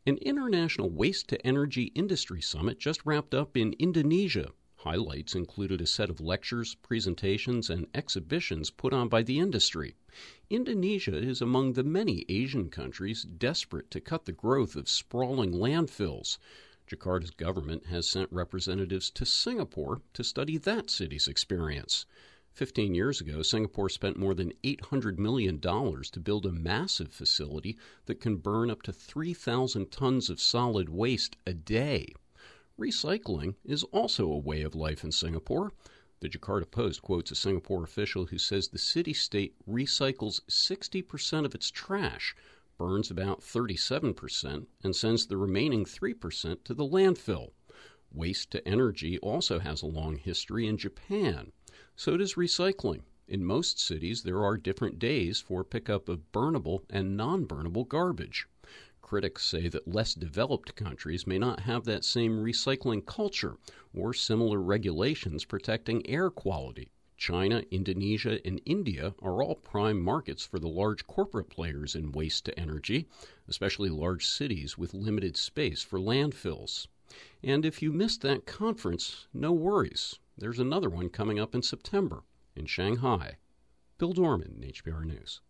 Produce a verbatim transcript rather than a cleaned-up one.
An international waste-to-energy industry summit just wrapped up in Indonesia. Highlights included a set of lectures, presentations, and exhibitions put on by the industry. Indonesia is among the many Asian countries desperate to cut the growth of sprawling landfills. Jakarta's government has sent representatives to Singapore to study that city's experience. Fifteen years ago, Singapore spent more than eight hundred million dollars to build a massive facility that can burn up to three thousand tons of solid waste a day. Recycling is also a way of life in Singapore. The Jakarta Post quotes a Singapore official who says the city-state recycles sixty percent of its trash, burns about thirty-seven percent, and sends the remaining three percent to the landfill. Waste to energy also has a long history in Japan. So does recycling. In most cities, there are different days for pickup of burnable and non-burnable garbage. Critics say that less developed countries may not have that same recycling culture or similar regulations protecting air quality. China, Indonesia, and India are all prime markets for the large corporate players in waste to energy, especially large cities with limited space for landfills. And if you missed that conference, no worries. There's another one coming up in September in Shanghai. Bill Dorman, H P R News.